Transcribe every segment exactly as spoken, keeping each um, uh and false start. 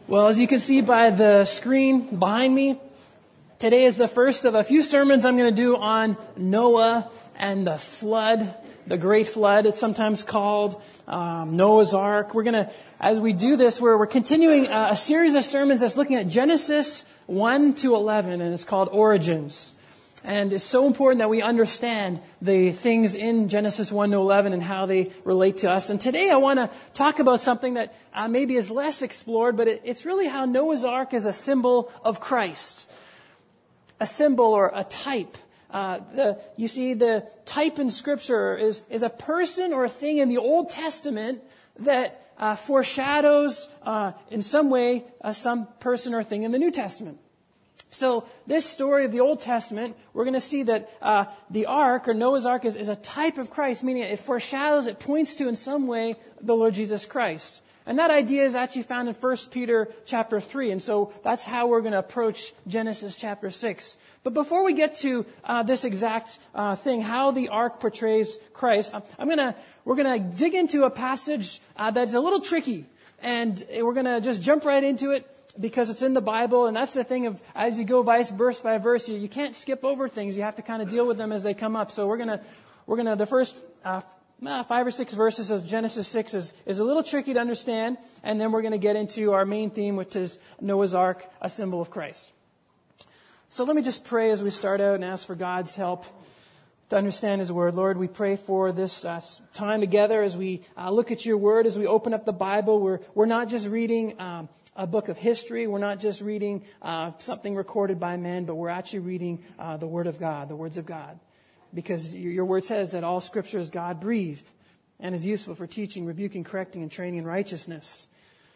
Well, as you can see by the screen behind me, today is the first of a few sermons I'm going to do on Noah and the flood, the great flood, it's sometimes called, um, Noah's Ark. We're going to, as we do this, we're, we're continuing a, a series of sermons that's looking at Genesis one to eleven, and it's called Origins. And it's so important that we understand the things in Genesis one to eleven and how they relate to us. And today I want to talk about something that uh, maybe is less explored, but it, it's really how Noah's Ark is a symbol of Christ. A symbol or a type. Uh, the, you see, the type in Scripture is, is a person or a thing in the Old Testament that uh, foreshadows uh, in some way uh, some person or thing in the New Testament. So this story of the Old Testament, we're going to see that uh, the ark, or Noah's Ark, is, is a type of Christ, meaning it foreshadows, it points to in some way the Lord Jesus Christ. And that idea is actually found in First Peter chapter three. And so that's how we're going to approach Genesis chapter six. But before we get to uh, this exact uh, thing, how the ark portrays Christ, I'm going to, we're going to dig into a passage uh, that's a little tricky. And we're going to just jump right into it, because it's in the Bible, and that's the thing of, as you go verse verse by verse, you, you can't skip over things. You have to kind of deal with them as they come up. So we're gonna, we're gonna, the first uh, five or six verses of Genesis six is, is a little tricky to understand, and then we're gonna get into our main theme, which is Noah's Ark, a symbol of Christ. So let me just pray as we start out and ask for God's help to understand His Word. Lord, we pray for this uh, time together as we uh, look at Your Word, as we open up the Bible. We're, we're not just reading um, a book of history. We're not just reading uh, something recorded by men, but we're actually reading uh, the Word of God, the words of God. Because your, your Word says that all Scripture is God-breathed and is useful for teaching, rebuking, correcting, and training in righteousness.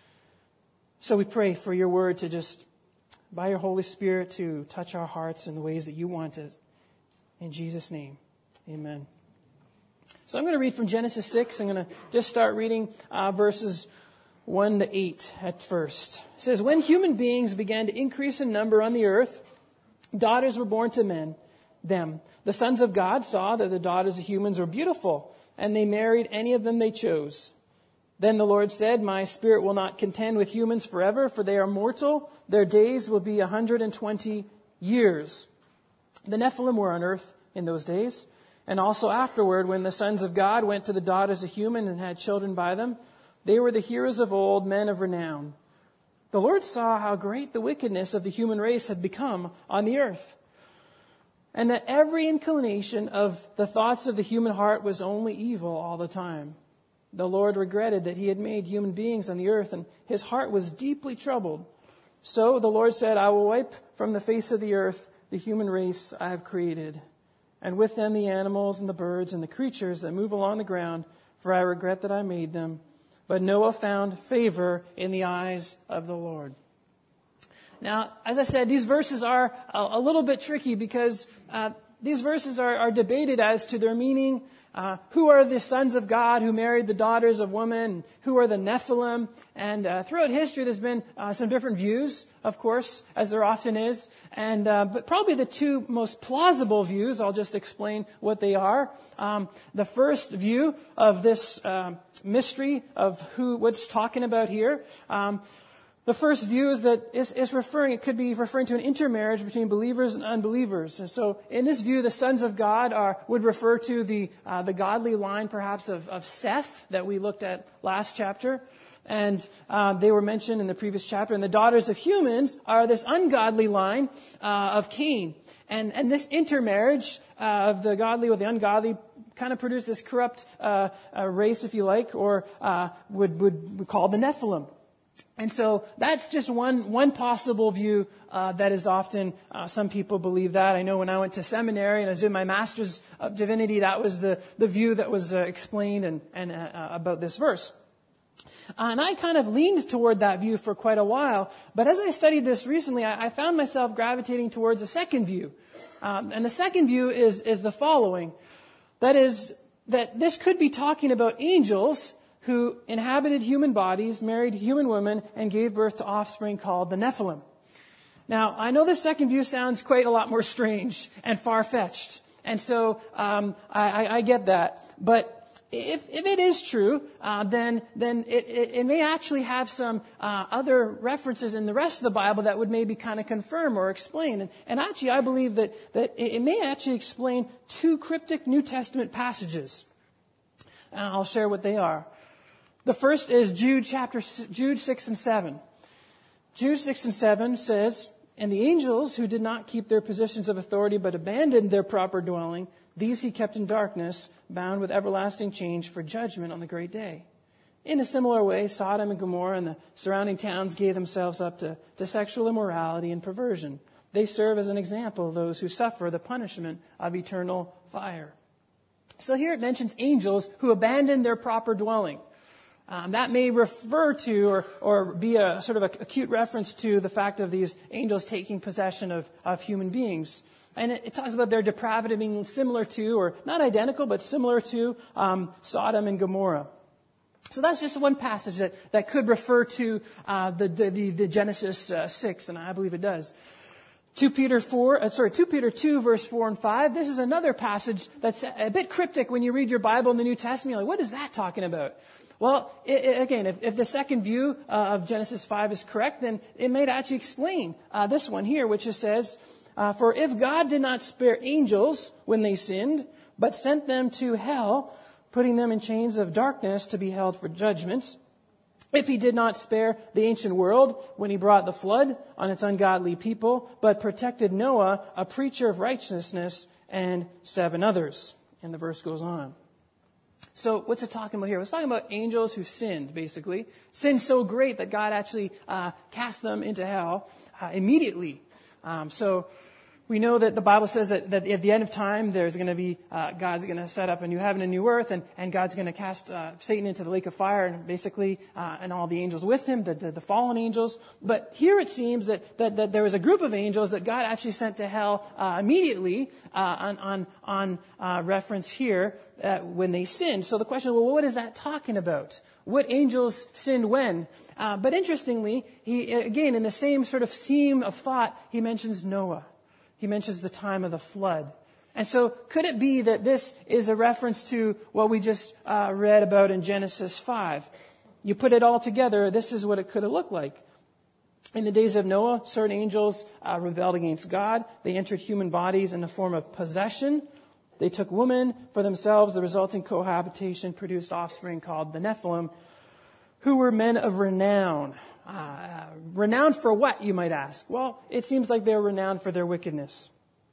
So we pray for Your Word to just, by Your Holy Spirit, to touch our hearts in the ways that You want it. In Jesus' name, amen. So I'm going to read from Genesis six. I'm going to just start reading uh, verses one to eight at first. It says, when human beings began to increase in number on the earth, daughters were born to men, them. The sons of God saw that the daughters of humans were beautiful, and they married any of them they chose. Then the Lord said, my spirit will not contend with humans forever, for they are mortal. Their days will be a hundred and twenty years. The Nephilim were on earth in those days, and also afterward, when the sons of God went to the daughters of human and had children by them. They were the heroes of old, men of renown. The Lord saw how great the wickedness of the human race had become on the earth, and that every inclination of the thoughts of the human heart was only evil all the time. The Lord regretted that He had made human beings on the earth, and His heart was deeply troubled. So the Lord said, I will wipe from the face of the earth the human race I have created, and with them the animals and the birds and the creatures that move along the ground, for I regret that I made them. But Noah found favor in the eyes of the Lord. Now, as I said, these verses are a, a little bit tricky because uh, these verses are, are debated as to their meaning. Uh, who are the sons of God who married the daughters of women? Who are the Nephilim? And uh, throughout history, there's been uh, some different views, of course, as there often is. And uh, but probably the two most plausible views, I'll just explain what they are. Um, the first view of this uh, mystery of who what's talking about here. Um, The first view is that is, is referring, it could be referring to an intermarriage between believers and unbelievers. And so in this view, the sons of God are, would refer to the, uh, the godly line perhaps of, of Seth that we looked at last chapter. And um, they were mentioned in the previous chapter. And the daughters of humans are this ungodly line uh, of Cain. And, and this intermarriage uh, of the godly with the ungodly kind of produced this corrupt uh, uh, race, if you like, or uh, would, would we call the Nephilim. And so that's just one one possible view uh, that is often, uh, some people believe that. I know when I went to seminary and I was doing my master's of divinity, that was the, the view that was uh, explained and, and uh, about this verse. Uh, and I kind of leaned toward that view for quite a while. But as I studied this recently, I, I found myself gravitating towards a second view. Um, and the second view is, is the following. That is, that this could be talking about angels who inhabited human bodies, married human women, and gave birth to offspring called the Nephilim. Now, I know this second view sounds quite a lot more strange and far-fetched. And so um, I, I, I get that. But if, if it is true, uh, then then it, it, it may actually have some uh, other references in the rest of the Bible that would maybe kind of confirm or explain. And, and actually, I believe that, that it, it may actually explain two cryptic New Testament passages. And I'll share what they are. The first is Jude chapter Jude six and seven. Jude six and seven says, "And the angels who did not keep their positions of authority but abandoned their proper dwelling, these he kept in darkness, bound with everlasting chains for judgment on the great day." In a similar way, Sodom and Gomorrah and the surrounding towns gave themselves up to, to sexual immorality and perversion. They serve as an example of those who suffer the punishment of eternal fire. So here it mentions angels who abandoned their proper dwelling. Um, that may refer to or, or be a sort of a acute reference to the fact of these angels taking possession of, of human beings. And it, it talks about their depravity being similar to, or not identical, but similar to um, Sodom and Gomorrah. So that's just one passage that, that could refer to uh, the, the, the Genesis uh, six, and I believe it does. Second Peter four, uh, sorry, Second Peter two, verse four and five. This is another passage that's a bit cryptic when you read your Bible in the New Testament. You're like, what is that talking about? Well, it, it, again, if, if the second view uh, of Genesis five is correct, then it may actually explain uh, this one here, which just says, uh, "For if God did not spare angels when they sinned, but sent them to hell, putting them in chains of darkness to be held for judgment, if he did not spare the ancient world when he brought the flood on its ungodly people, but protected Noah, a preacher of righteousness, and seven others." And the verse goes on. So what's it talking about here? It's talking about angels who sinned, basically. Sinned so great that God actually uh, cast them into hell uh, immediately. Um, so we know that the Bible says that, that at the end of time, there's going to be, uh, God's going to set up a new heaven and new earth, and, and God's going to cast uh, Satan into the lake of fire, and basically, uh, and all the angels with him, the, the, the fallen angels. But here it seems that, that, that there was a group of angels that God actually sent to hell uh, immediately uh, on, on, on uh, reference here uh, when they sinned. So the question, well, what is that talking about? What angels sinned when? Uh, but interestingly, he again, in the same sort of theme of thought, he mentions Noah. He mentions the time of the flood. And so could it be that this is a reference to what we just uh, read about in Genesis five? You put it all together, this is what it could have looked like. In the days of Noah, certain angels uh, rebelled against God. They entered human bodies in the form of possession. They took women for themselves. The resulting cohabitation produced offspring called the Nephilim, who were men of renown. Uh, renowned for what, you might ask? Well, it seems like they're renowned for their wickedness.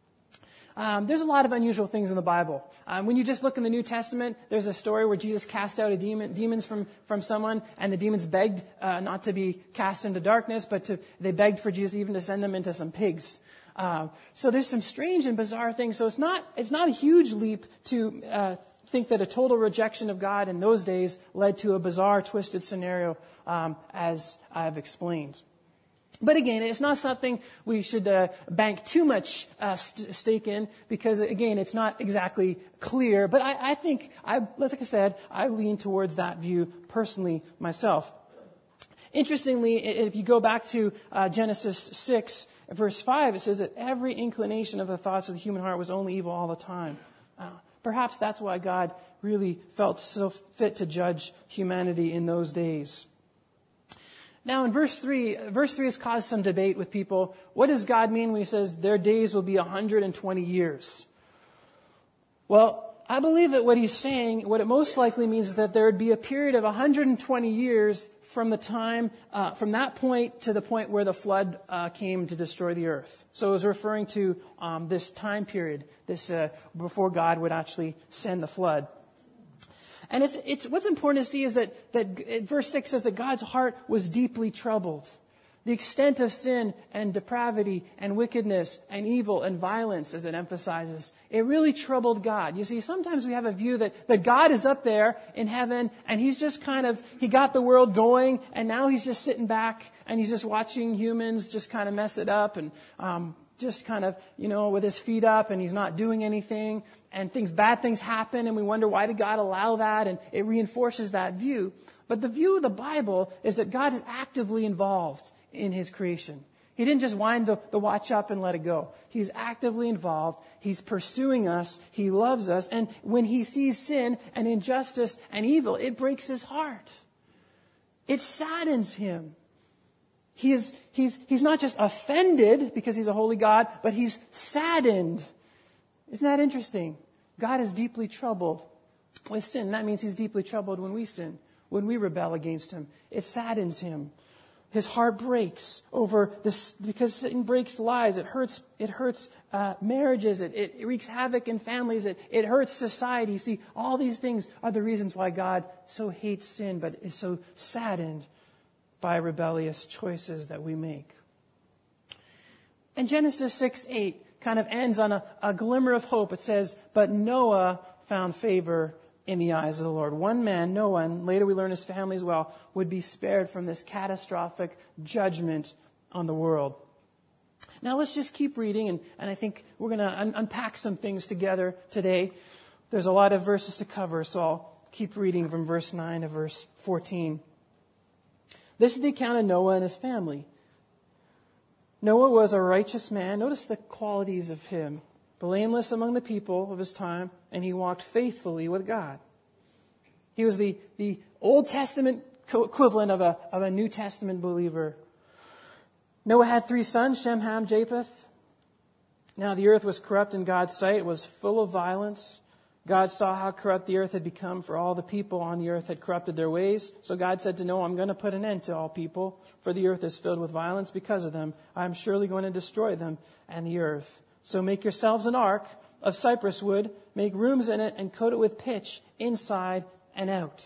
Um, there's a lot of unusual things in the Bible. Um, when you just look in the New Testament, there's a story where Jesus cast out a demon, demons from, from someone, and the demons begged uh, not to be cast into darkness, but to, they begged for Jesus even to send them into some pigs. Uh, so there's some strange and bizarre things. So it's not it's not a huge leap to uh, think that a total rejection of God in those days led to a bizarre, twisted scenario, um, as I've explained. But again, it's not something we should uh, bank too much uh, st- stake in, because again, it's not exactly clear. But I, I think, I, like I said, I lean towards that view personally myself. Interestingly, if you go back to uh, Genesis six, verse five, it says that every inclination of the thoughts of the human heart was only evil all the time. Uh, perhaps that's why God really felt so fit to judge humanity in those days. Now in verse three, verse three has caused some debate with people. What does God mean when he says their days will be one hundred twenty years? Well, I believe that what he's saying, what it most likely means is that there would be a period of one hundred twenty years from the time, uh, from that point to the point where the flood uh, came to destroy the earth. So it was referring to um, this time period, this uh, before God would actually send the flood. And it's, it's, what's important to see is that, that verse six says that God's heart was deeply troubled. The extent of sin and depravity and wickedness and evil and violence, as it emphasizes, it really troubled God. You see, sometimes we have a view that, that God is up there in heaven and he's just kind of, he got the world going and now he's just sitting back and he's just watching humans just kind of mess it up and, um, just kind of, you know, with his feet up and he's not doing anything and things, bad things happen and we wonder, why did God allow that? And it reinforces that view. But the view of the Bible is that God is actively involved in his creation. He didn't just wind the, the watch up and let it go. He's actively involved. He's pursuing us. He loves us. And when he sees sin and injustice and evil, it breaks his heart. It saddens him. He is, he's, he's not just offended because he's a holy God, but he's saddened. Isn't that interesting? God is deeply troubled with sin. That means he's deeply troubled when we sin, when we rebel against him. It saddens him. His heart breaks over this because sin breaks lives. It hurts. It hurts uh, marriages. It, it wreaks havoc in families. It, it hurts society. See, all these things are the reasons why God so hates sin, but is so saddened by rebellious choices that we make. And Genesis six eight kind of ends on a, a glimmer of hope. It says, "But Noah found favor in the eyes of the Lord." One man, Noah, and later we learn his family as well, would be spared from this catastrophic judgment on the world. Now let's just keep reading, and, and I think we're going to un- unpack some things together today. There's a lot of verses to cover, so I'll keep reading from verse nine to verse fourteen. This is the account of Noah and his family. Noah was a righteous man. Notice the qualities of him. Blameless among the people of his time, and he walked faithfully with God. He was the, the Old Testament co- equivalent of a, of a New Testament believer. Noah had three sons, Shem, Ham, Japheth. Now the earth was corrupt in God's sight. It was full of violence. God saw how corrupt the earth had become, for all the people on the earth had corrupted their ways. So God said to Noah, "I'm going to put an end to all people, for the earth is filled with violence because of them. I'm surely going to destroy them and the earth. So make yourselves an ark of cypress wood, make rooms in it, and coat it with pitch inside and out."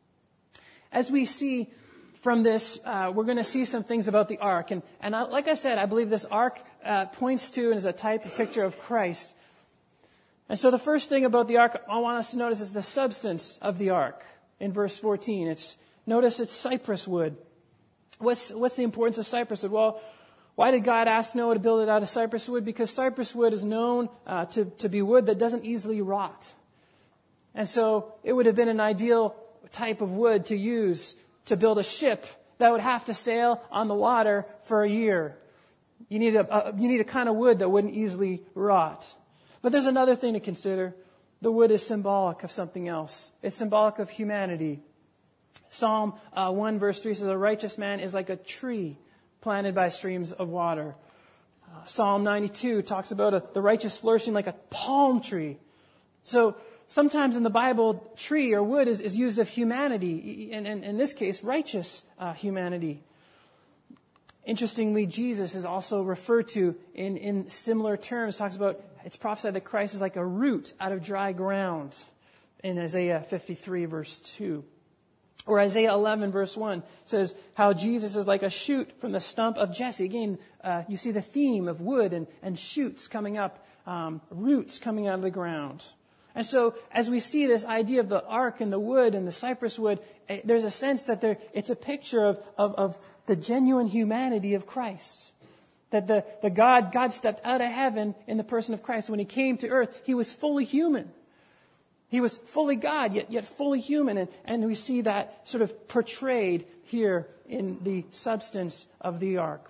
As we see from this, uh, we're going to see some things about the ark. And, and I, like I said, I believe this ark uh, points to and is a type, a picture of Christ. And so the first thing about the ark I want us to notice is the substance of the ark. In verse fourteen, it's notice it's cypress wood. What's, what's the importance of cypress wood? Well, why did God ask Noah to build it out of cypress wood? Because cypress wood is known uh, to, to be wood that doesn't easily rot. And so it would have been an ideal type of wood to use to build a ship that would have to sail on the water for a year. You need a, a you need a kind of wood that wouldn't easily rot. But there's another thing to consider. The wood is symbolic of something else. It's symbolic of humanity. Psalm uh, one verse three says, "A righteous man is like a tree planted by streams of water." Uh, Psalm ninety-two talks about a, the righteous flourishing like a palm tree. So sometimes in the Bible, tree or wood is, is used of humanity, and in this case, righteous uh, humanity. Interestingly, Jesus is also referred to in, in similar terms. Talks about, it's prophesied that Christ is like a root out of dry ground in Isaiah fifty-three verse two. Or Isaiah eleven verse one says how Jesus is like a shoot from the stump of Jesse. Again, uh, you see the theme of wood and, and shoots coming up, um, roots coming out of the ground. And so as we see this idea of the ark and the wood and the cypress wood, there's a sense that there, it's a picture of, of, of the genuine humanity of Christ. That the, the God, God stepped out of heaven in the person of Christ. When he came to earth, he was fully human. He was fully God, yet, yet fully human. And, and we see that sort of portrayed here in the substance of the ark.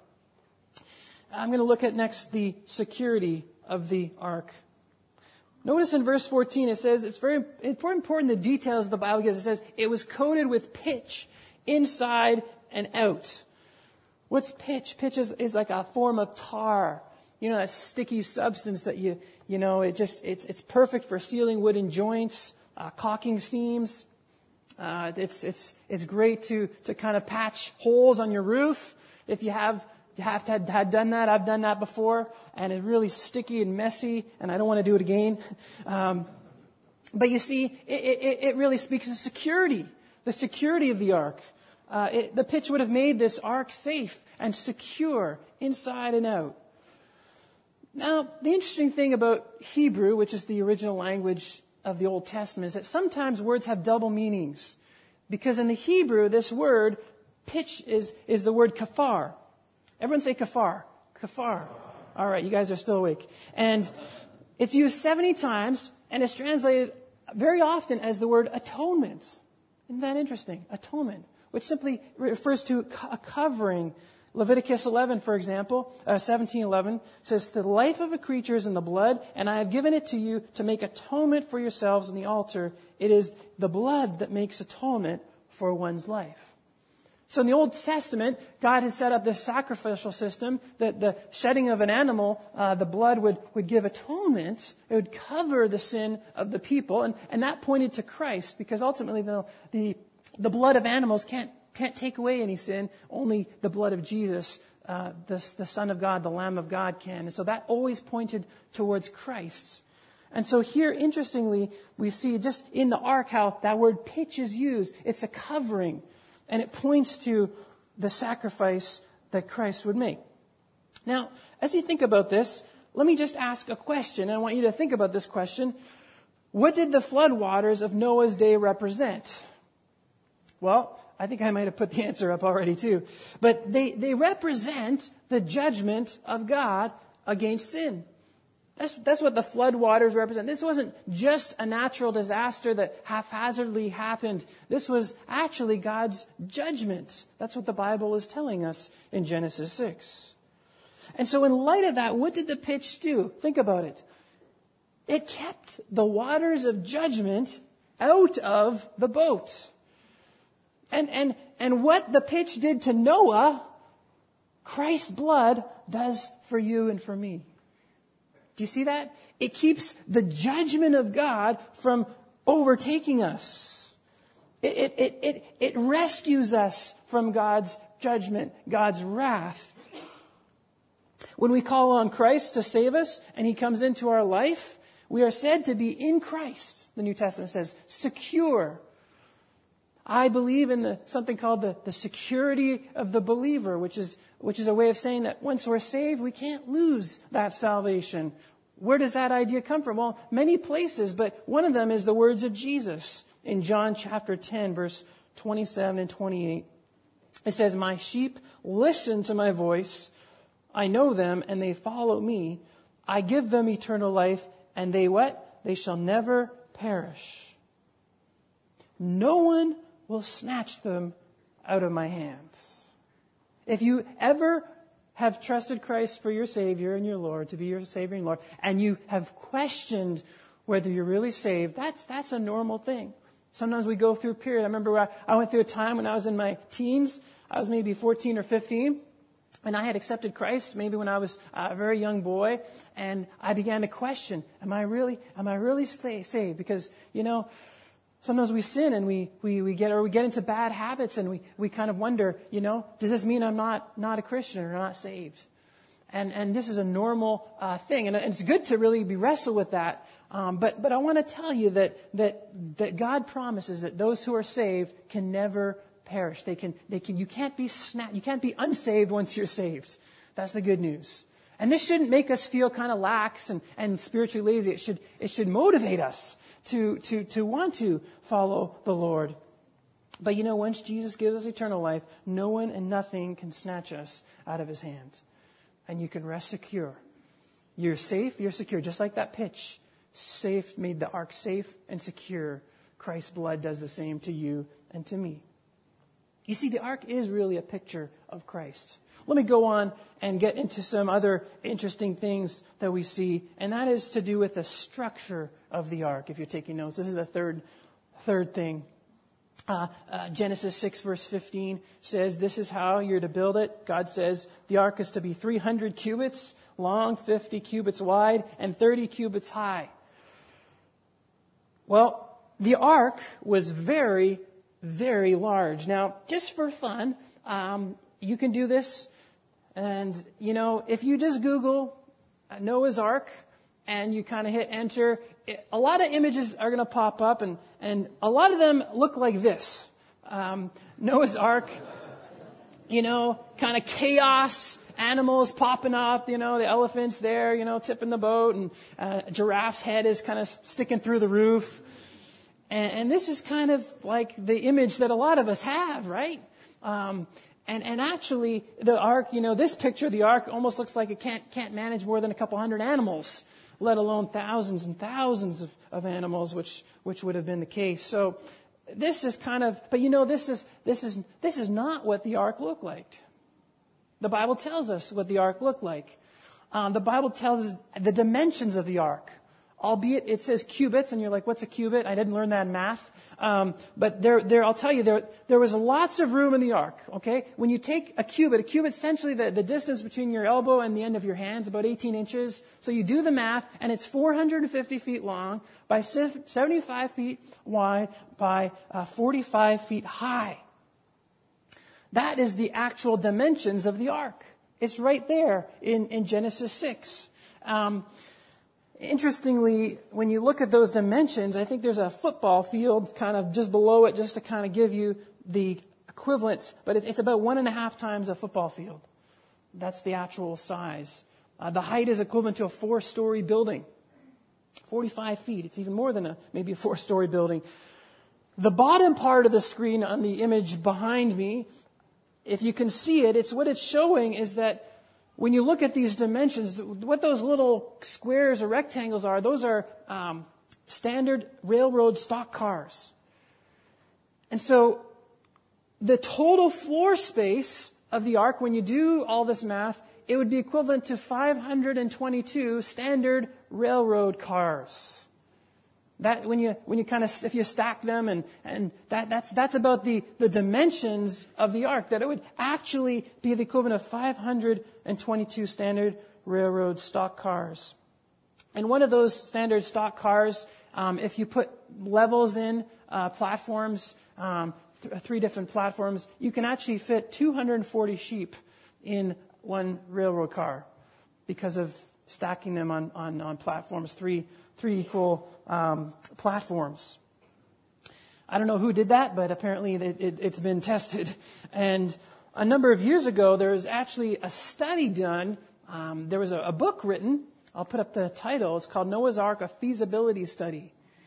I'm going to look at next the security of the ark. Notice in verse fourteen, it says, it's very important, important the details the Bible gives. It says, it was coated with pitch inside and out. What's pitch? Pitch is, is like a form of tar. You know, that sticky substance that you, you know, it just, it's, it's perfect for sealing wooden joints, uh, caulking seams. Uh, it's, it's, it's great to, to kind of patch holes on your roof. If you have, you have to had, had done that. I've done that before, and it's really sticky and messy, and I don't want to do it again. Um, but you see, it, it, it really speaks to security, the security of the ark. Uh, it, the pitch would have made this ark safe and secure inside and out. Now, the interesting thing about Hebrew, which is the original language of the Old Testament, is that sometimes words have double meanings. Because in the Hebrew, this word, pitch, is, is the word kafar. Everyone say kafar. Kafar. All right, you guys are still awake. And it's used seventy times, and it's translated very often as the word atonement. Isn't that interesting? Atonement, which simply refers to a covering Leviticus eleven, for example, uh, seventeen eleven says, "The life of a creature is in the blood, and I have given it to you to make atonement for yourselves on the altar. It is the blood that makes atonement for one's life." So in the Old Testament, God had set up this sacrificial system that the shedding of an animal, uh, the blood would, would give atonement. It would cover the sin of the people. And, and that pointed to Christ, because ultimately the, the, the blood of animals can't, can't take away any sin. Only the blood of Jesus, uh, the, the Son of God, the Lamb of God can. And so that always pointed towards Christ. And so here, interestingly, we see just in the ark how that word pitch is used. It's a covering. And it points to the sacrifice that Christ would make. Now, as you think about this, let me just ask a question. I want you to think about this question. What did the floodwaters of Noah's day represent? Well, I think I might have put the answer up already too. But they, they represent the judgment of God against sin. That's, that's what the flood waters represent. This wasn't just a natural disaster that haphazardly happened. This was actually God's judgment. That's what the Bible is telling us in Genesis six. And so in light of that, what did the pitch do? Think about it. It kept the waters of judgment out of the boat. And, and, and what the pitch did to Noah, Christ's blood does for you and for me. Do you see that? It keeps the judgment of God from overtaking us. It, it, it, it, it rescues us from God's judgment, God's wrath. When we call on Christ to save us and He comes into our life, we are said to be in Christ. The New Testament says, secure. I believe in the, something called the, the security of the believer, which is, which is a way of saying that once we're saved, we can't lose that salvation. Where does that idea come from? Well, many places, but one of them is the words of Jesus in John chapter ten, verse twenty-seven and twenty-eight. It says, "My sheep listen to my voice. I know them and they follow me. I give them eternal life, and they what? They shall never perish. No one will snatch them out of my hands." If you ever have trusted Christ for your Savior and your Lord, to be your Savior and Lord, and you have questioned whether you're really saved, that's that's a normal thing. Sometimes we go through a period. I remember I, I went through a time when I was in my teens. I was maybe fourteen or fifteen, and I had accepted Christ maybe when I was a very young boy, and I began to question, am I really, am I really saved? Because, you know, sometimes we sin and we, we, we get, or we get into bad habits and we, we kind of wonder, you know, does this mean I'm not, not a Christian or not saved? And, and this is a normal, uh, thing. And it's good to really be wrestle with that. Um, but, but I want to tell you that, that, that God promises that those who are saved can never perish. They can, they can, you can't be sna- you can't be unsaved once you're saved. That's the good news. And this shouldn't make us feel kind of lax and, and spiritually lazy. It should, it should motivate us to, to, to want to follow the Lord. But you know, once Jesus gives us eternal life, no one and nothing can snatch us out of His hand. And you can rest secure. You're safe, you're secure. Just like that pitch safe made the ark safe and secure, Christ's blood does the same to you and to me. You see, the ark is really a picture of Christ. Let me go on and get into some other interesting things that we see, and that is to do with the structure of the ark. If you're taking notes, this is the third, third thing. Uh, uh, Genesis six verse fifteen says, this is how you're to build it. God says the ark is to be three hundred cubits long, fifty cubits wide, and thirty cubits high. Well, the ark was very, very large. Now, just for fun, um, you can do this. And, you know, if you just Google Noah's Ark and you kind of hit enter, it, a lot of images are going to pop up, and, and a lot of them look like this. Um, Noah's Ark, you know, kind of chaos, animals popping up, you know, the elephant's there, you know, tipping the boat, and uh, a giraffe's head is kind of sticking through the roof. And, and this is kind of like the image that a lot of us have, right? Um, and, and actually, the ark, you know, this picture of the ark almost looks like it can't, can't manage more than a couple hundred animals, let alone thousands and thousands of, of animals, which, which would have been the case. So this is kind of, but you know, this is, this is, this is not what the ark looked like. The Bible tells us what the ark looked like. Um, the Bible tells us the dimensions of the ark. Albeit it says cubits, and you're like, what's a cubit? I didn't learn that in math. Um, but there, there, I'll tell you, there, there was lots of room in the ark, okay? When you take a cubit, a cubit essentially the, the distance between your elbow and the end of your hand is about eighteen inches. So you do the math, and it's four hundred fifty feet long by seventy-five feet wide by uh, forty-five feet high. That is the actual dimensions of the ark. It's right there in, in Genesis six. Um, Interestingly, when you look at those dimensions, I think there's a football field kind of just below it just to kind of give you the equivalent, but it's, it's about one and a half times a football field. That's the actual size. Uh, the height is equivalent to a four-story building. forty-five feet. It's even more than a maybe a four-story building. The bottom part of the screen on the image behind me, if you can see it, it's what it's showing is that when you look at these dimensions, what those little squares or rectangles are, those are um, standard railroad stock cars. And so the total floor space of the ark, when you do all this math, it would be equivalent to five hundred twenty-two standard railroad cars. That when you when you kind of if you stack them and and that that's that's about the the dimensions of the ark, that it would actually be the equivalent of five hundred twenty-two standard railroad stock cars. And one of those standard stock cars, um, if you put levels in uh, platforms, um, th- three different platforms, you can actually fit two hundred forty sheep in one railroad car because of stacking them on on, on platforms three. Three equal um, platforms. I don't know who did that, but apparently it, it, it's been tested. And a number of years ago, there was actually a study done. Um, there was a, a book written. I'll put up the title. It's called Noah's Ark, a Feasibility Study.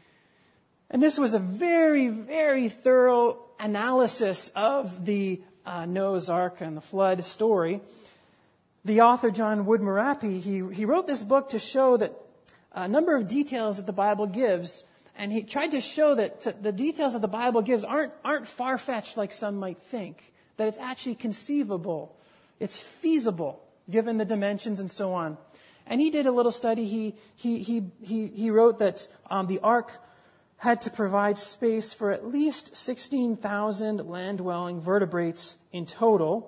And this was a very, very thorough analysis of the uh, Noah's Ark and the flood story. The author, John Wood Marapi, he, he wrote this book to show that a number of details that the Bible gives, and he tried to show that the details that the Bible gives aren't aren't far-fetched like some might think, that it's actually conceivable, it's feasible, given the dimensions and so on. And he did a little study. He he he he, he wrote that um, the ark had to provide space for at least sixteen thousand land-dwelling vertebrates in total.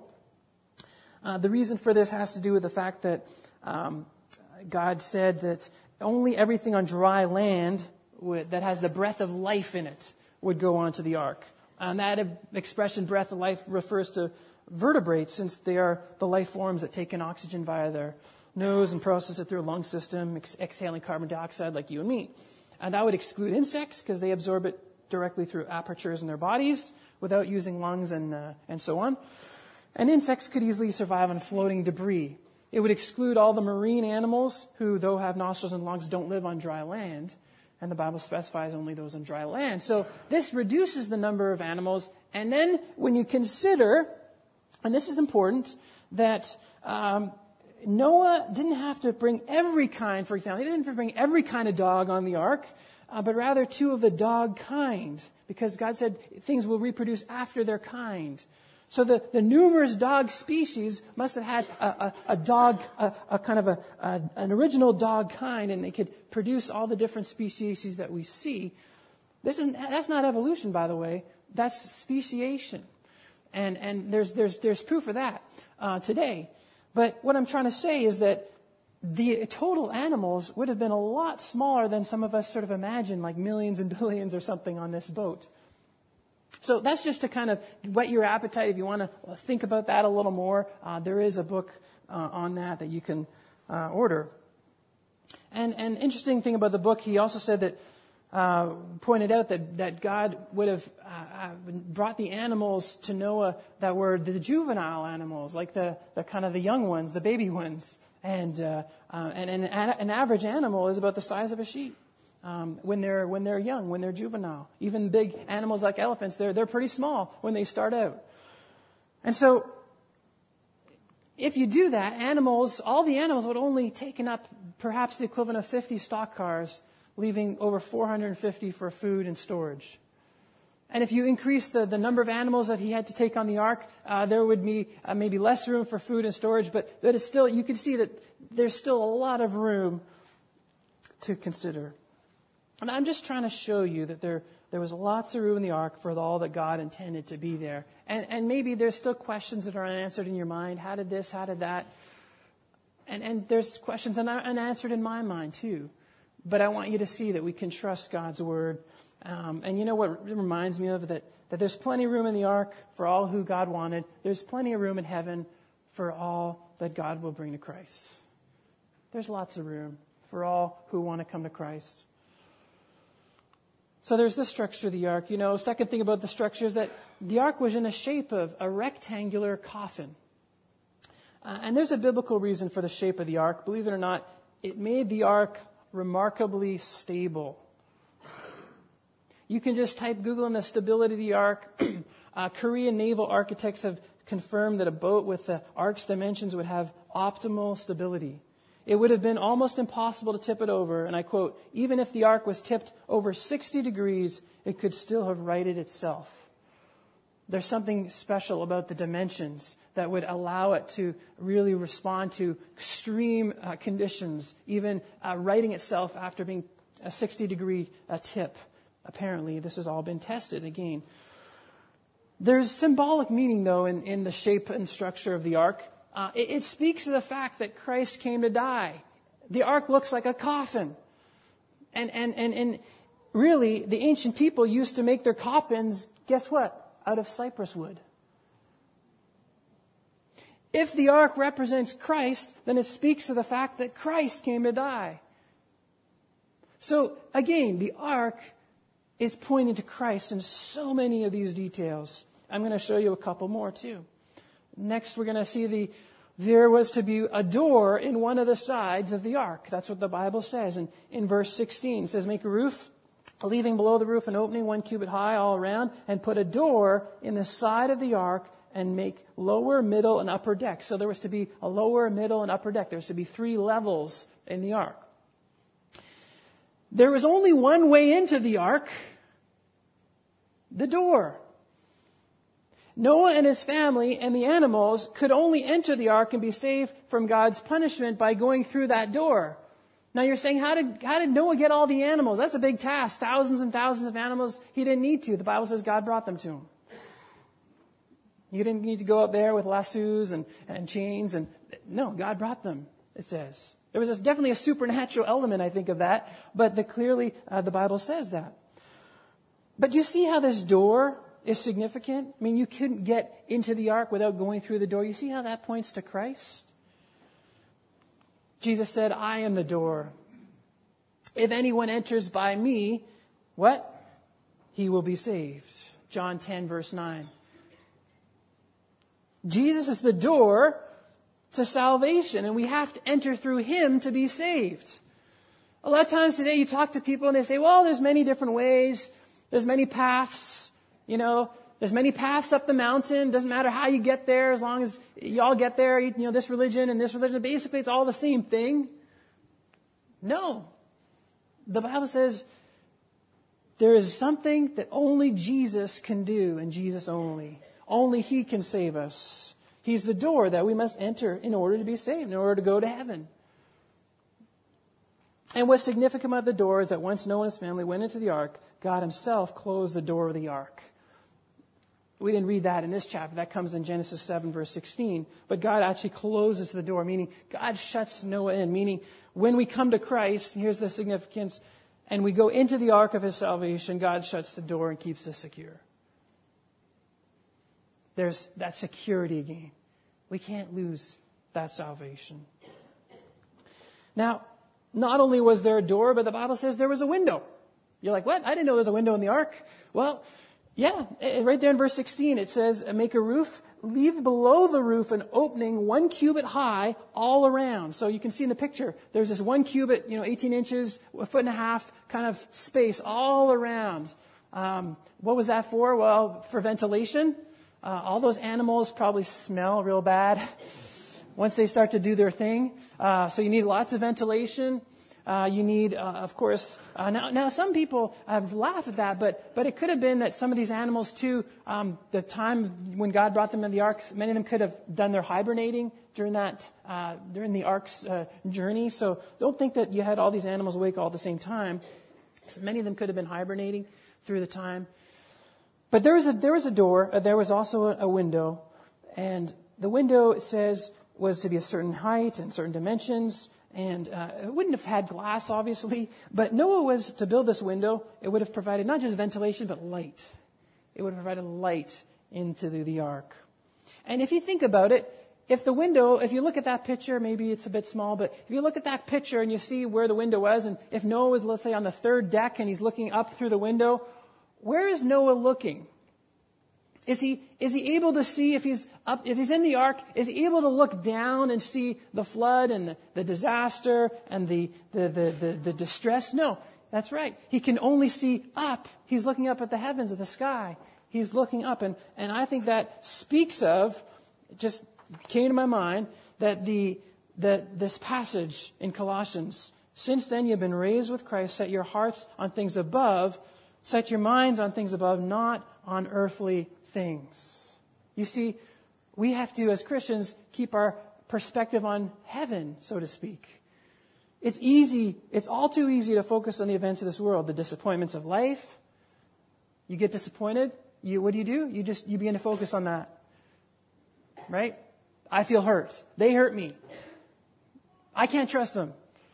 Uh, the reason for this has to do with the fact that um, God said that only everything on dry land would, that has the breath of life in it would go onto the ark. And that expression, breath of life, refers to vertebrates, since they are the life forms that take in oxygen via their nose and process it through a lung system, ex- exhaling carbon dioxide like you and me. And that would exclude insects because they absorb it directly through apertures in their bodies without using lungs and uh, and so on. And insects could easily survive on floating debris. It would exclude all the marine animals who, though have nostrils and lungs, don't live on dry land. And the Bible specifies only those on dry land. So this reduces the number of animals. And then when you consider, and this is important, that um, Noah didn't have to bring every kind, for example, he didn't have to bring every kind of dog on the ark, uh, but rather two of the dog kind, because God said things will reproduce after their kind. So the, the numerous dog species must have had a, a, a dog, a, a kind of a, a, an original dog kind, and they could produce all the different species that we see. This is that's not evolution, by the way. That's speciation, and and there's there's there's proof of that uh, today. But what I'm trying to say is that the total animals would have been a lot smaller than some of us sort of imagine, like millions and billions or something on this boat. So that's just to kind of whet your appetite. If you want to think about that a little more, uh, there is a book uh, on that that you can uh, order. And an interesting thing about the book, he also said that, uh, pointed out that, that God would have uh, brought the animals to Noah that were the juvenile animals, like the, the kind of the young ones, the baby ones. And, uh, uh, and, and an average animal is about the size of a sheep. Um, when they're when they're young, when they're juvenile. Even big animals like elephants, they're they're pretty small when they start out. And so, if you do that, animals, all the animals would only taken up perhaps the equivalent of fifty stock cars, leaving over four hundred fifty for food and storage. And if you increase the, the number of animals that he had to take on the ark, uh, there would be uh, maybe less room for food and storage, but, but it's still, you can see that there's still a lot of room to consider. And I'm just trying to show you that there, there was lots of room in the ark for all that God intended to be there. And, and maybe there's still questions that are unanswered in your mind. How did this? How did that? And, and there's questions unanswered in my mind too. But I want you to see that we can trust God's word. Um, and you know what it reminds me of? That, that there's plenty of room in the ark for all who God wanted. There's plenty of room in heaven for all that God will bring to Christ. There's lots of room for all who want to come to Christ. So there's the structure of the ark. You know, second thing about the structure is that the ark was in the shape of a rectangular coffin. Uh, and there's a biblical reason for the shape of the ark. Believe it or not, it made the ark remarkably stable. You can just type Google in the stability of the ark. uh, Korean naval architects have confirmed that a boat with the ark's dimensions would have optimal stability. It would have been almost impossible to tip it over. And I quote, even if the ark was tipped over sixty degrees, it could still have righted itself. There's something special about the dimensions that would allow it to really respond to extreme uh, conditions, even uh, righting itself after being a sixty degree uh, tip. Apparently, this has all been tested again. There's symbolic meaning, though, in, in the shape and structure of the ark. Uh, it, it speaks to the fact that Christ came to die. The ark looks like a coffin. And, and, and, and really, the ancient people used to make their coffins, guess what? Out of cypress wood. If the ark represents Christ, then it speaks to the fact that Christ came to die. So, again, the ark is pointing to Christ in so many of these details. I'm going to show you a couple more too. Next, we're going to see the there was to be a door in one of the sides of the ark. That's what the Bible says. And in verse sixteen, it says, make a roof, leaving below the roof an opening one cubit high all around, and put a door in the side of the ark, and make lower, middle, and upper deck. So there was to be a lower, middle, and upper deck. There was to be three levels in the ark. There was only one way into the ark, the door. Noah and his family and the animals could only enter the ark and be saved from God's punishment by going through that door. Now you're saying, how did, how did Noah get all the animals? That's a big task. Thousands and thousands of animals. He didn't need to. The Bible says God brought them to him. You didn't need to go up there with lassos and, and chains. and No, God brought them, it says. There was a, definitely a supernatural element, I think, of that. But the, clearly, uh, the Bible says that. But do you see how this door is significant? I mean, you couldn't get into the ark without going through the door. You see how that points to Christ? Jesus said, I am the door. If anyone enters by me, what? He will be saved. John ten, verse nine. Jesus is the door to salvation, and we have to enter through him to be saved. A lot of times today you talk to people and they say, well, there's many different ways. There's many paths. You know, there's many paths up the mountain. Doesn't matter how you get there, as long as you all get there. You know, this religion and this religion. Basically, it's all the same thing. No. The Bible says there is something that only Jesus can do, and Jesus only. Only he can save us. He's the door that we must enter in order to be saved, in order to go to heaven. And what's significant about the door is that once Noah and his family went into the ark, God himself closed the door of the ark. We didn't read that in this chapter. That comes in Genesis seven, verse sixteen. But God actually closes the door, meaning God shuts Noah in. Meaning when we come to Christ, here's the significance, and we go into the ark of his salvation, God shuts the door and keeps us secure. There's that security again. We can't lose that salvation. Now, not only was there a door, but the Bible says there was a window. You're like, what? I didn't know there was a window in the ark. Well, yeah, right there in verse sixteen, it says, make a roof, leave below the roof an opening one cubit high all around. So you can see in the picture, there's this one cubit, you know, eighteen inches, a foot and a half kind of space all around. Um, what was that for? Well, for ventilation. Uh, all those animals probably smell real bad once they start to do their thing. Uh, so you need lots of ventilation. Uh, you need, uh, of course, uh, now, now some people have laughed at that, but, but it could have been that some of these animals too, um, the time when God brought them in the ark, many of them could have done their hibernating during that, uh, during the ark's uh, journey. So don't think that you had all these animals awake all at the same time. So many of them could have been hibernating through the time. But there was a, there was a door, uh, there was also a, a window, and the window, it says, was to be a certain height and certain dimensions. And uh, it wouldn't have had glass, obviously, but Noah was to build this window. It would have provided not just ventilation, but light. It would have provided light into the, the ark. And if you think about it, if the window, if you look at that picture, maybe it's a bit small, but if you look at that picture and you see where the window was, and if Noah was, let's say, on the third deck and he's looking up through the window, where is Noah looking? Is he, is he able to see if he's up, if he's in the ark, is he able to look down and see the flood and the, the disaster and the, the, the, the, the distress? No, that's right. He can only see up. He's looking up at the heavens, at the sky. He's looking up. And, and I think that speaks of, just came to my mind, that the, that this passage in Colossians, since then you've been raised with Christ, set your hearts on things above, set your minds on things above, not on earthly things. You see, we have to, as Christians, keep our perspective on heaven, so to speak. It's easy, it's all too easy to focus on the events of this world, the disappointments of life. You get disappointed, you what do you do? You just you begin to focus on that. Right? I feel hurt. They hurt me. I can't trust them.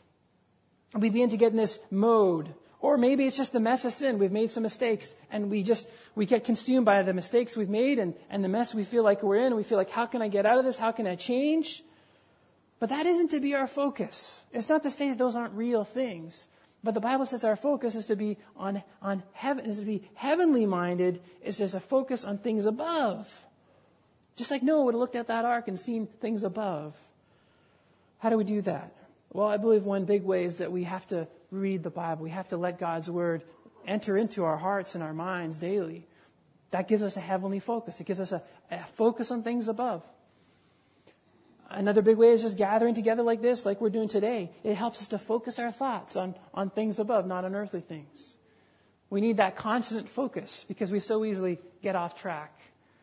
We begin to get in this mode. Or maybe it's just the mess of sin. We've made some mistakes and we just, we get consumed by the mistakes we've made and, and the mess we feel like we're in. And we feel like, how can I get out of this? How can I change? But that isn't to be our focus. It's not to say that those aren't real things. But the Bible says our focus is to be on, on heaven, is to be heavenly minded, is there's a focus on things above. Just like Noah would have looked at that ark and seen things above. How do we do that? Well, I believe one big way is that we have to read the Bible. We have to let God's Word enter into our hearts and our minds daily. That gives us a heavenly focus. It gives us a, a focus on things above. Another big way is just gathering together like this, like we're doing today. It helps us to focus our thoughts on, on things above, not on earthly things. We need that constant focus because we so easily get off track.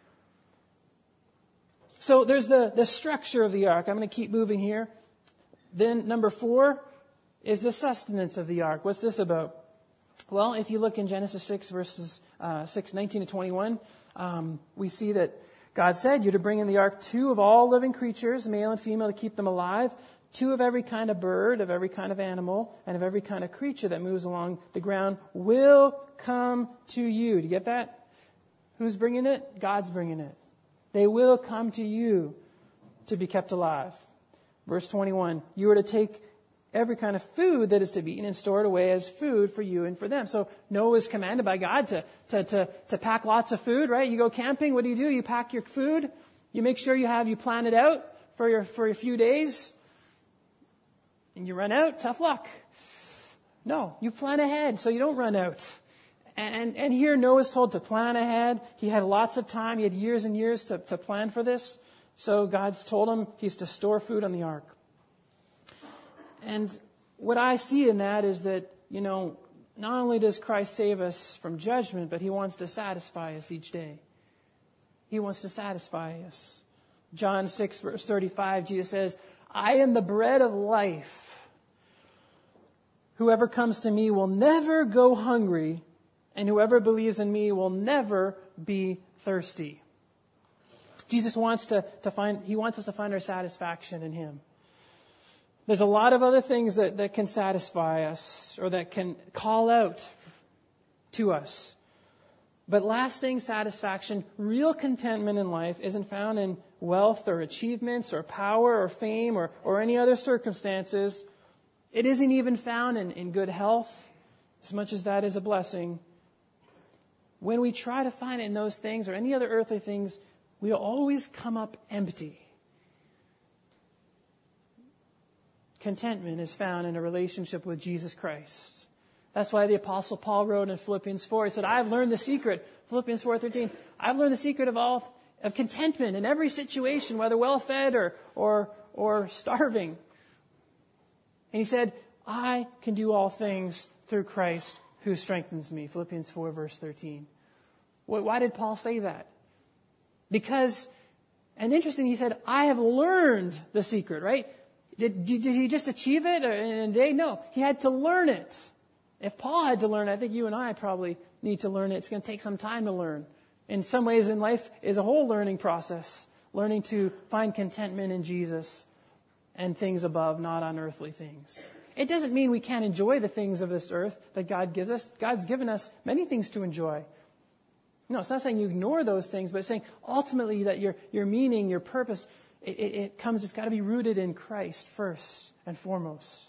So there's the, the structure of the ark. I'm going to keep moving here. Then number four is the sustenance of the ark. What's this about? Well, if you look in Genesis six, verses uh, six, nineteen to twenty-one, um, we see that God said, you're to bring in the ark two of all living creatures, male and female, to keep them alive, two of every kind of bird, of every kind of animal, and of every kind of creature that moves along the ground will come to you. Do you get that? Who's bringing it? God's bringing it. They will come to you to be kept alive. Verse twenty-one, you are to take every kind of food that is to be eaten and stored away as food for you and for them. So Noah was commanded by God to, to, to, to pack lots of food, right? You go camping, what do you do? You pack your food. You make sure you have, you plan it out for your, for a few days. And you run out, tough luck. No, you plan ahead so you don't run out. And, and here Noah's told to plan ahead. He had lots of time. He had years and years to, to plan for this. So God's told him he's to store food on the ark. And what I see in that is that, you know, not only does Christ save us from judgment, but he wants to satisfy us each day. He wants to satisfy us. John six, verse thirty-five, Jesus says, I am the bread of life. Whoever comes to me will never go hungry, and whoever believes in me will never be thirsty. Jesus wants to, to find, he wants us to find our satisfaction in him. There's a lot of other things that, that can satisfy us or that can call out to us. But lasting satisfaction, real contentment in life isn't found in wealth or achievements or power or fame or, or any other circumstances. It isn't even found in, in good health, as much as that is a blessing. When we try to find it in those things or any other earthly things, we'll always come up empty. Contentment is found in a relationship with Jesus Christ. That's why the Apostle Paul wrote in Philippians four, he said, I've learned the secret, Philippians four thirteen, I've learned the secret of all of contentment in every situation, whether well-fed or, or, or starving. And he said, I can do all things through Christ who strengthens me. Philippians four, verse thirteen. Why did Paul say that? Because, and interesting, he said, I have learned the secret, right? Did, did, did he just achieve it in a day? No, he had to learn it. If Paul had to learn it, I think you and I probably need to learn it. It's going to take some time to learn. In some ways in life is a whole learning process, learning to find contentment in Jesus and things above, not on earthly things. It doesn't mean we can't enjoy the things of this earth that God gives us. God's given us many things to enjoy. No, it's not saying you ignore those things, but it's saying ultimately that your, your meaning, your purpose, it, it, it comes, it's got to be rooted in Christ first and foremost.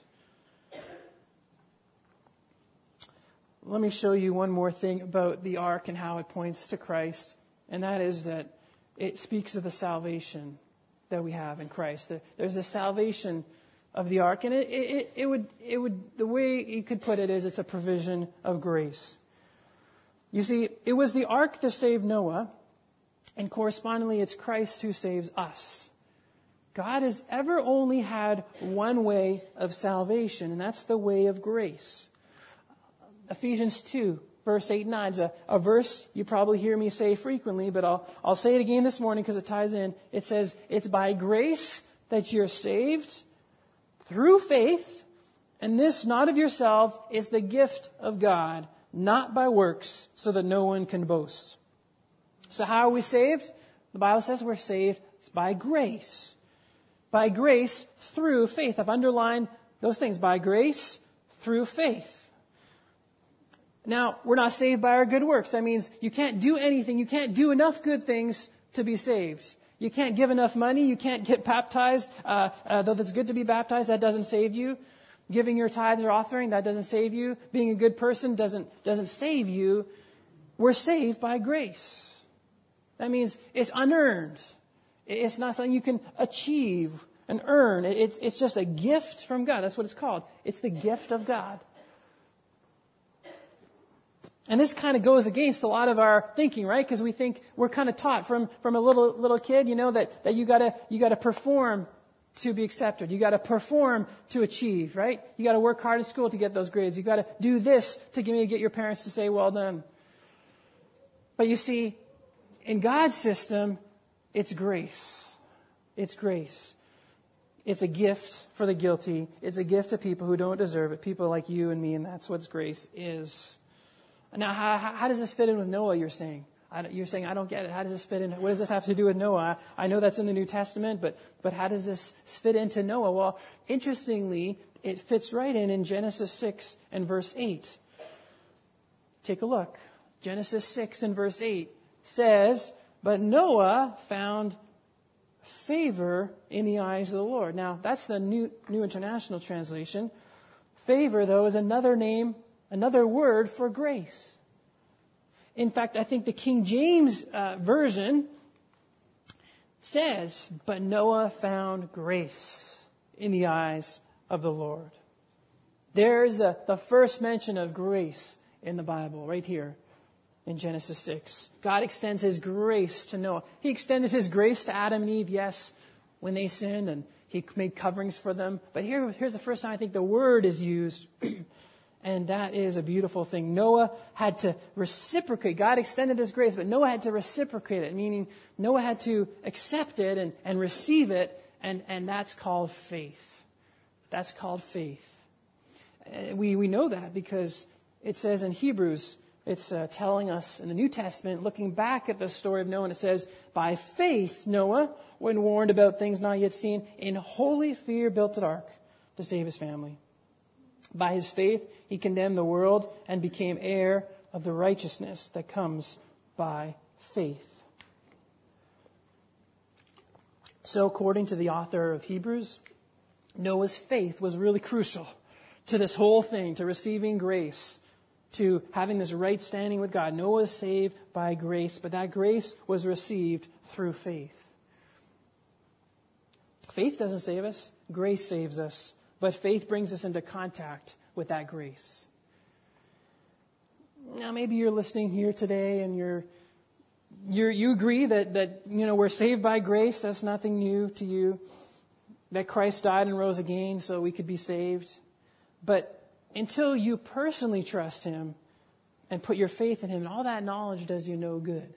Let me show you one more thing about the ark and how it points to Christ, and that is that it speaks of the salvation that we have in Christ. There's the salvation of the ark, and it, it, it would, it would, the way you could put it is it's a provision of grace. You see, it was the ark that saved Noah, and correspondingly it's Christ who saves us. God has ever only had one way of salvation, and that's the way of grace. Ephesians two, verse eight and nine is a, a verse you probably hear me say frequently, but I'll, I'll say it again this morning because it ties in. It says, it's by grace that you're saved through faith, and this not of yourself is the gift of God, not by works, so that no one can boast. So how are we saved? The Bible says we're saved by grace. By grace through faith. I've underlined those things. By grace through faith. Now, we're not saved by our good works. That means you can't do anything. You can't do enough good things to be saved. You can't give enough money. You can't get baptized. Uh, uh, though it's good to be baptized, that doesn't save you. Giving your tithes or offering, that doesn't save you. Being a good person doesn't, doesn't save you. We're saved by grace. That means it's unearned. It's not something you can achieve and earn. It's, it's just a gift from God. That's what it's called. It's the gift of God. And this kind of goes against a lot of our thinking, right? Because we think we're kind of taught from, from a little little kid, you know, that, that you gotta you gotta perform to be accepted. You gotta perform to achieve, right? You gotta work hard in school to get those grades. You gotta do this to get, get your parents to say, well done. But you see, in God's system, it's grace. It's grace. It's a gift for the guilty. It's a gift to people who don't deserve it, people like you and me, and that's what grace is. Now, how, how does this fit in with Noah, you're saying? I, you're saying, I don't get it. How does this fit in? What does this have to do with Noah? I, I know that's in the New Testament, but, but how does this fit into Noah? Well, interestingly, it fits right in in Genesis six and verse eight. Take a look. Genesis six and verse eight says, but Noah found favor in the eyes of the Lord. Now, that's the New, New International Translation. Favor, though, is another name, another word for grace. In fact, I think the King James uh, Version says, but Noah found grace in the eyes of the Lord. There's the, the first mention of grace in the Bible, right here in Genesis six. God extends His grace to Noah. He extended His grace to Adam and Eve, yes, when they sinned, and He made coverings for them. But here, here's the first time I think the word is used. And that is a beautiful thing. Noah had to reciprocate. God extended His grace, but Noah had to reciprocate it, meaning Noah had to accept it and, and receive it, and, and that's called faith. That's called faith. We, we know that because it says in Hebrews, it's uh, telling us in the New Testament, looking back at the story of Noah, and it says, by faith Noah, when warned about things not yet seen, in holy fear built an ark to save his family. By his faith, he condemned the world and became heir of the righteousness that comes by faith. So according to the author of Hebrews, Noah's faith was really crucial to this whole thing, to receiving grace, to having this right standing with God. Noah was saved by grace, but that grace was received through faith. Faith doesn't save us. Grace saves us. But faith brings us into contact with that grace. Now, maybe you're listening here today and you're, you're, you agree that, that, you know, we're saved by grace. That's nothing new to you. That Christ died and rose again so we could be saved. But until you personally trust him and put your faith in him, all that knowledge does you no good.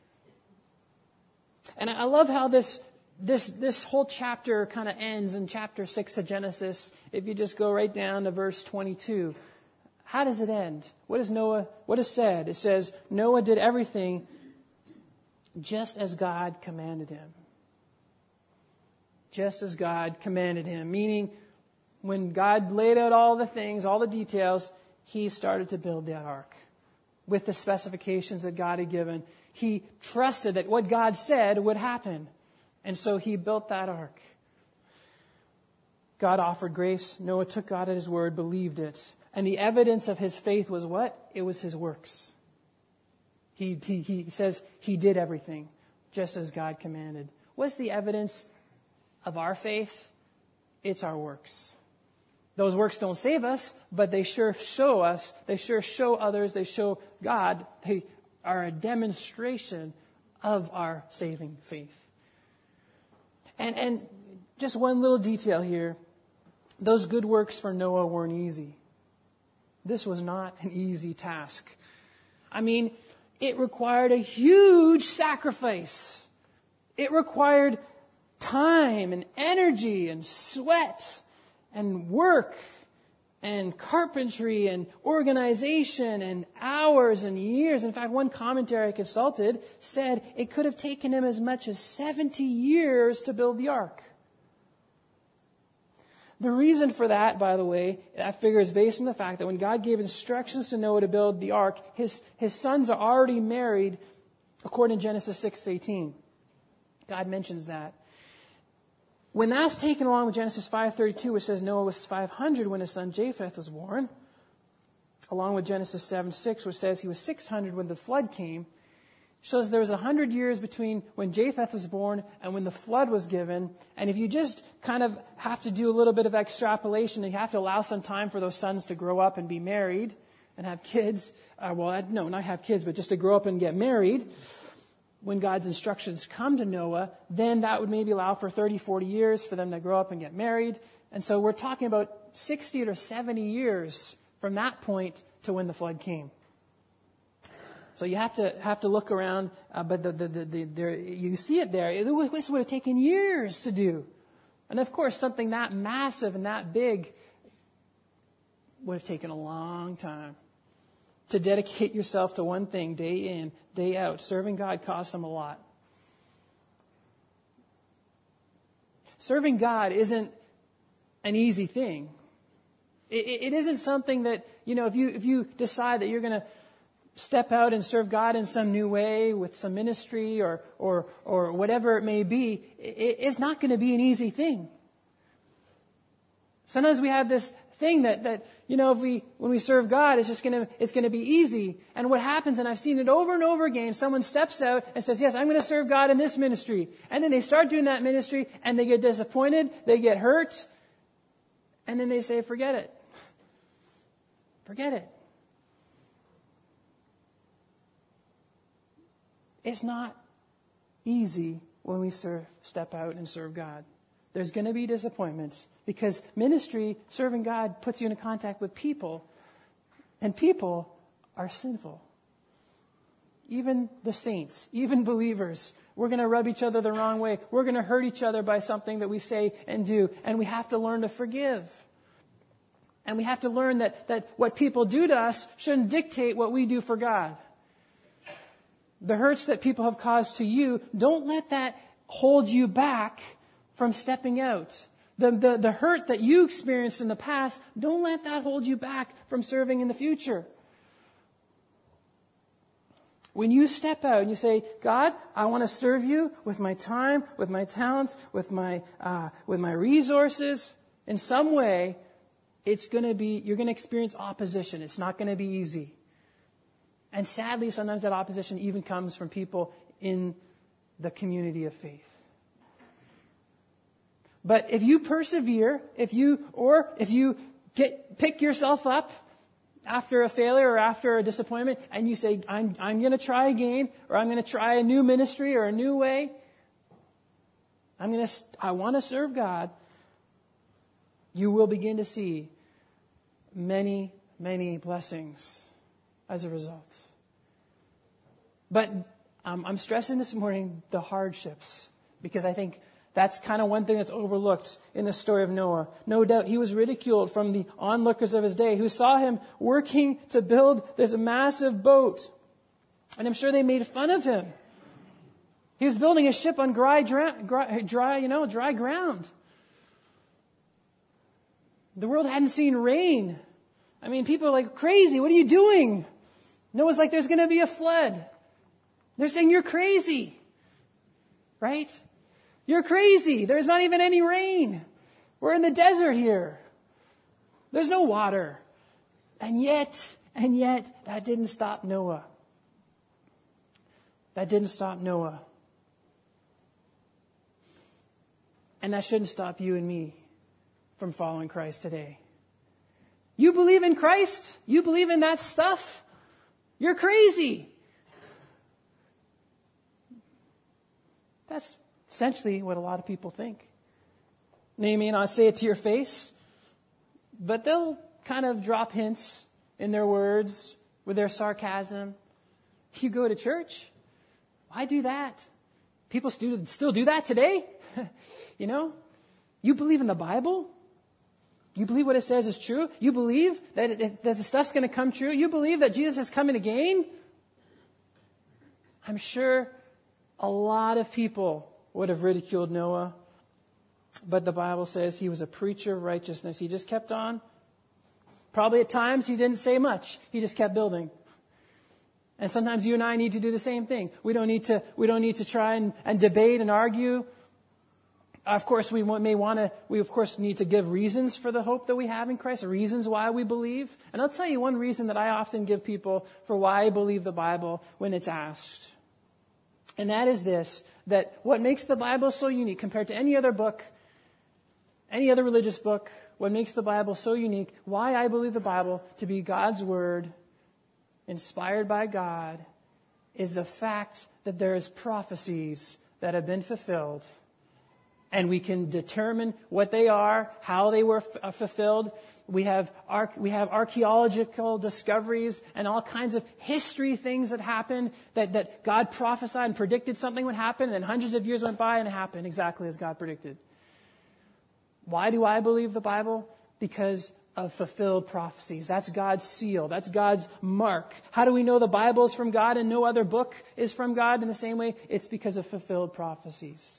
And I love how this this this whole chapter kind of ends in chapter six of Genesis. If you just go right down to verse twenty-two, how does it end? What is Noah? What is said? It says Noah did everything just as God commanded him. Just as God commanded him, meaning when God laid out all the things, all the details, he started to build that ark with the specifications that God had given. He trusted that what God said would happen. And so he built that ark. God offered grace. Noah took God at his word, believed it. And the evidence of his faith was what? It was his works. He, he, he says he did everything just as God commanded. What's the evidence of our faith? It's our works. Those works don't save us, but they sure show us, they sure show others, they show God, they are a demonstration of our saving faith. And, and just one little detail here. Those good works for Noah weren't easy. This was not an easy task. I mean, it required a huge sacrifice. It required time and energy and sweat and work and carpentry and organization and hours and years. In fact, one commentary I consulted said it could have taken him as much as seventy years to build the ark. The reason for that, by the way, I figure is based on the fact that when God gave instructions to Noah to build the ark, his, his sons are already married, according to Genesis six eighteen. God mentions that. When that's taken along with Genesis five thirty-two, which says Noah was five hundred when his son Japheth was born, along with Genesis seven six, which says he was six hundred when the flood came, shows there was one hundred years between when Japheth was born and when the flood was given. And if you just kind of have to do a little bit of extrapolation, you have to allow some time for those sons to grow up and be married and have kids. Uh, well, no, not have kids, but just to grow up and get married. When God's instructions come to Noah, then that would maybe allow for thirty, forty years for them to grow up and get married. And so we're talking about sixty or seventy years from that point to when the flood came. So you have to have to look around, uh, but the, the, the, the, there, you see it there. It, this would have taken years to do. And of course, something that massive and that big would have taken a long time. To dedicate yourself to one thing day in, day out. Serving God costs them a lot. Serving God isn't an easy thing. It, it isn't something that, you know, if you if you decide that you're going to step out and serve God in some new way with some ministry or or or whatever it may be, it, it's not going to be an easy thing. Sometimes we have this thing that, that, you know, if we, when we serve God, it's just gonna, it's gonna be easy. And what happens, and I've seen it over and over again, someone steps out and says, yes, I'm gonna serve God in this ministry. And then they start doing that ministry and they get disappointed, they get hurt, and then they say, forget it. Forget it. It's not easy when we serve, step out and serve God. There's going to be disappointments because ministry, serving God, puts you in contact with people, and people are sinful. Even the saints, even believers, we're going to rub each other the wrong way. We're going to hurt each other by something that we say and do, and we have to learn to forgive. And we have to learn that, that what people do to us shouldn't dictate what we do for God. The hurts that people have caused to you, don't let that hold you back from stepping out. The, the, the hurt that you experienced in the past, don't let that hold you back from serving in the future. When you step out and you say, God, I want to serve you with my time, with my talents, with my uh, with my resources, in some way, it's going to be, you're going to experience opposition. It's not going to be easy. And sadly, sometimes that opposition even comes from people in the community of faith. But if you persevere, if you, or if you get, pick yourself up after a failure or after a disappointment and you say, I'm, I'm going to try again, or I'm going to try a new ministry or a new way, I'm going to, I want to serve God, you will begin to see many, many blessings as a result. But um, I'm stressing this morning the hardships, because I think that's kind of one thing that's overlooked in the story of Noah. No doubt he was ridiculed from the onlookers of his day who saw him working to build this massive boat. And I'm sure they made fun of him. He was building a ship on dry, dry, dry, you know, dry ground. The world hadn't seen rain. I mean, people are like, crazy, what are you doing? Noah's like, there's going to be a flood. They're saying, you're crazy. Right? You're crazy. There's not even any rain. We're in the desert here. There's no water. And yet, and yet, that didn't stop Noah. That didn't stop Noah. And that shouldn't stop you and me from following Christ today. You believe in Christ? You believe in that stuff? You're crazy. That's essentially what a lot of people think. They may not say it to your face, but they'll kind of drop hints in their words with their sarcasm. You go to church? Why do that? People still still do that today? You know? You believe in the Bible? You believe what it says is true? You believe that, it, that the stuff's going to come true? You believe that Jesus is coming again? I'm sure a lot of people would have ridiculed Noah, but the Bible says he was a preacher of righteousness. He just kept on. Probably at times he didn't say much. He just kept building. And sometimes you and I need to do the same thing. We don't need to, we don't need to try and, and debate and argue. Of course, we may want to, we of course need to give reasons for the hope that we have in Christ, reasons why we believe. And I'll tell you one reason that I often give people for why I believe the Bible when it's asked. And that is this, that what makes the Bible so unique compared to any other book, any other religious book, what makes the Bible so unique, why I believe the Bible to be God's Word, inspired by God, is the fact that there is prophecies that have been fulfilled. And we can determine what they are, how they were f- fulfilled. We have ar- we have archaeological discoveries and all kinds of history things that happened that, that God prophesied and predicted something would happen, and then hundreds of years went by and it happened exactly as God predicted. Why do I believe the Bible? Because of fulfilled prophecies. That's God's seal. That's God's mark. How do we know the Bible is from God and no other book is from God in the same way? It's because of fulfilled prophecies.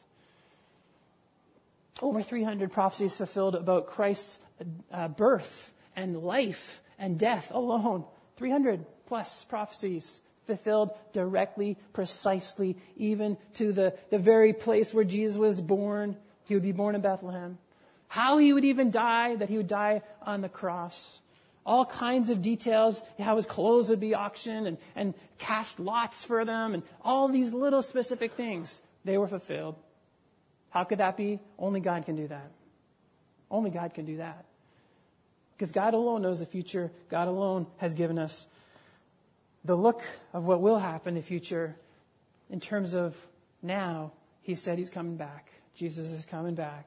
Over three hundred prophecies fulfilled about Christ's uh, birth and life and death alone. three hundred plus prophecies fulfilled directly, precisely, even to the, the very place where Jesus was born. He would be born in Bethlehem. How he would even die, that he would die on the cross. All kinds of details, how his clothes would be auctioned and, and cast lots for them, and all these little specific things, they were fulfilled. How could that be? Only God can do that. Only God can do that. Because God alone knows the future. God alone has given us the look of what will happen in the future. In terms of now, he said he's coming back. Jesus is coming back.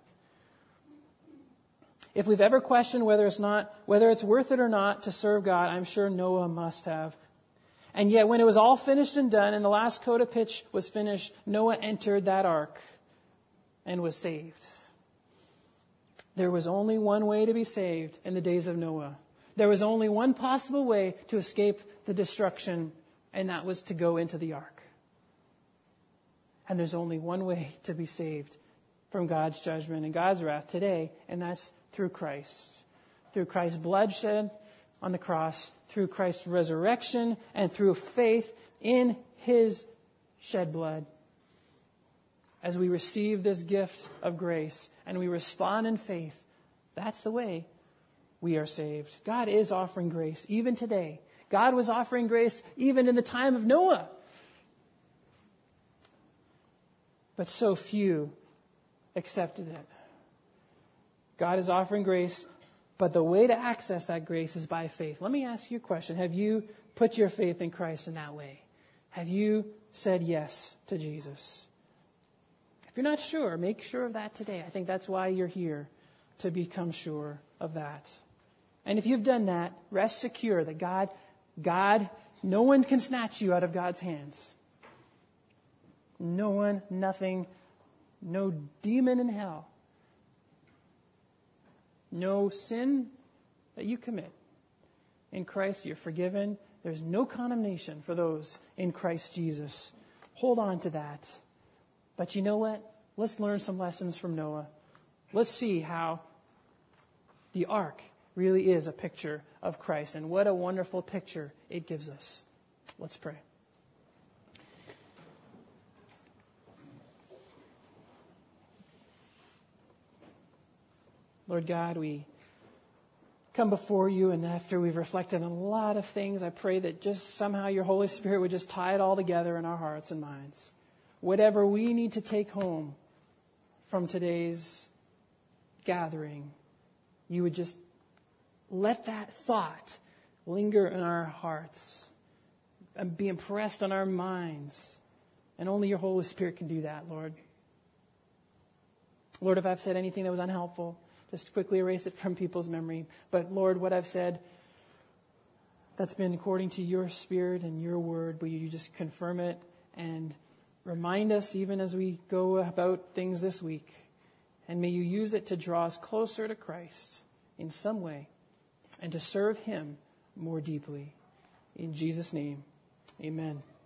If we've ever questioned whether it's not, whether it's worth it or not to serve God, I'm sure Noah must have. And yet when it was all finished and done and the last coat of pitch was finished, Noah entered that ark and was saved. There was only one way to be saved in the days of Noah. There was only one possible way to escape the destruction, and that was to go into the ark. And there's only one way to be saved from God's judgment and God's wrath today, and that's through Christ. Through Christ's blood shed on the cross, through Christ's resurrection, and through faith in his shed blood. As we receive this gift of grace and we respond in faith, that's the way we are saved. God is offering grace even today. God was offering grace even in the time of Noah. But so few accepted it. God is offering grace, but the way to access that grace is by faith. Let me ask you a question. Have you put your faith in Christ in that way? Have you said yes to Jesus? If you're not sure, make sure of that today. I think that's why you're here, to become sure of that. And if you've done that, rest secure that God, God, no one can snatch you out of God's hands. No one, nothing, no demon in hell, no sin that you commit. In Christ, you're forgiven. There's no condemnation for those in Christ Jesus. Hold on to that. But you know what? Let's learn some lessons from Noah. Let's see how the ark really is a picture of Christ. And what a wonderful picture it gives us. Let's pray. Lord God, we come before you, and after we've reflected on a lot of things, I pray that just somehow your Holy Spirit would just tie it all together in our hearts and minds. Whatever we need to take home from today's gathering, you would just let that thought linger in our hearts and be impressed on our minds. And only your Holy Spirit can do that, Lord. Lord, if I've said anything that was unhelpful, just quickly erase it from people's memory. But Lord, what I've said, that's been according to your Spirit and your word. Will you just confirm it and remind us even as we go about things this week. And may you use it to draw us closer to Christ in some way and to serve Him more deeply. In Jesus' name, amen.